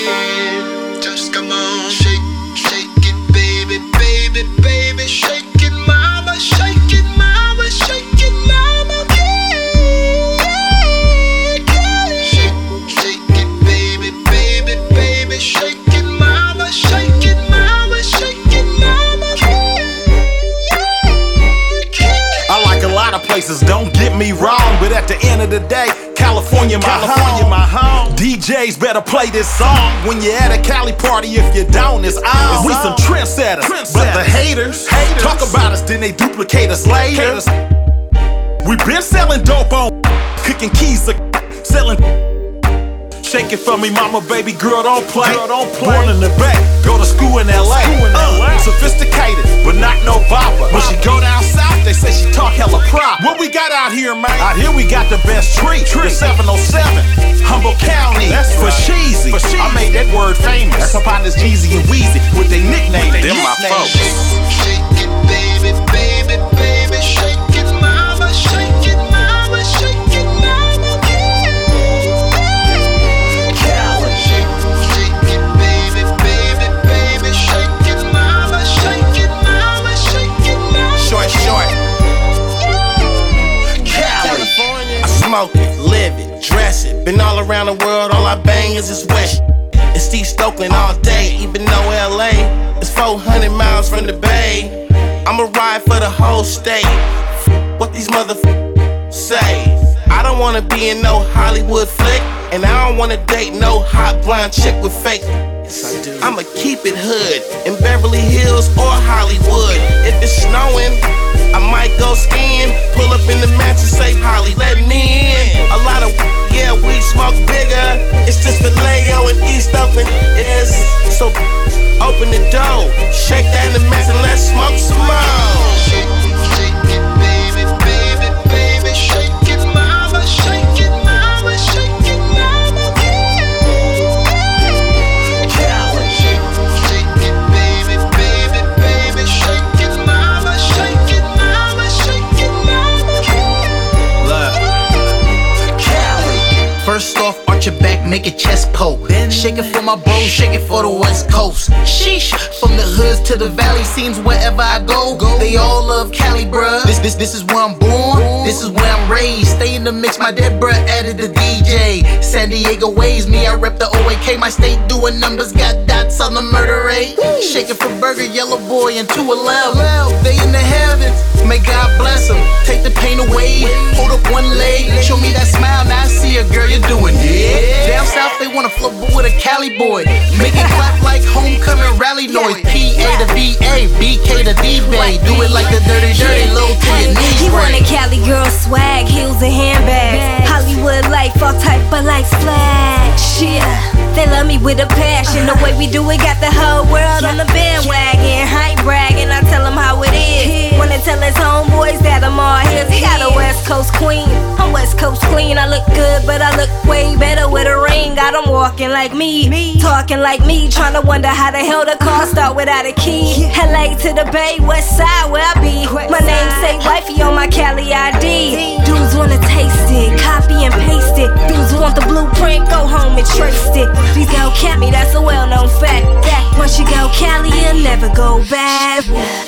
Just come on, shake, shake it, baby, baby, baby, shake it, mama, shake it, mama, shake it, mama, yeah. Shake, shake it, baby, baby, baby, shake it, mama, shake it, mama, shake it, mama, yeah. I like a lot of places, don't get me wrong, but at the end of the day, California, my home. DJs better play this song when you're at a Cali party. If you don't, it's on. We some trendsetters, but the haters talk about us, then they duplicate us later. We been selling dope on, cooking keys, selling. Shake it for me, mama, baby girl, don't play. Born in the Bay, go to school in LA. Sophisticated, but not no bopper. When she go down south, they say she talk hella prop. What we got out here, man? Out here we got the best tree. The 707, Humboldt County. That's for Sheezy. I made that word famous. That's up on this Jeezy and Weezy with they nickname. Them my folks. Shake it, baby, baby, baby, shake it, mama, shake it, mama, shake it, mama. Smoke it, live it, dress it. Been all around the world, all I bang is this west. It's Steve Stokeland all day, even though LA is 400 miles from the Bay. I'ma ride for the whole state. What these motherfuckers say. I don't wanna be in no Hollywood flick, and I don't wanna date no hot blonde chick with fake. I'ma keep it hood in Beverly Hills or Hollywood. If it's snowing, I might go skiing. Pull up in the mansion, say Holly, let me in. A lot of yeah, we smoke bigger. It's just Vallejo and East Oakland. Yes, so open the door, shake that in the mess and let's smoke some more. Shake it, baby, baby, baby, shake it, mama, shake it, mama, shake it, mama. First off, arch your back, make it chest poke. Shake it for my bros, shake it for the West Coast. Sheesh, from the hoods to the valley, seems wherever I go, they all love Cali, bruh. This is where I'm born, this is where I'm raised. Stay in the mix, my dead bruh added the DJ. San Diego ways, me I rep the OAK. My state doing numbers, got dots on the murder rate. Shake it for Burger, Yellow Boy, and 211. They in the heavens, may God bless them. Take the pain away, hold up one leg, show me that smile, now I see a girl, you're doing it. Down south they wanna float with a Cali boy. Make it clap like homecoming rally noise. PA to VA, BK to D-Bay. Do it like the dirty, low to your knees. He want a Cali girl swag, heels and handbags. Hollywood life, all type of lights flags. Shit, they love me with a passion. The way we do it got the whole world on the bandwagon. Hype bragging, I tell them how it is. Wanna tell his homeboys that I'm all his. He got a West Coast queen, I'm West Coast clean. I look good, but I look way better with a ring. Got them walking like me, talking like me, trying to wonder how the hell the car start without a key. LA to the Bay, West Side where I be. My name say wifey on my Cali ID. Dudes wanna taste it, copy and paste it. Dudes want the blueprint, go home and trace it. Please go Cali, that's a well-known fact. Once you go Cali, you'll never go back.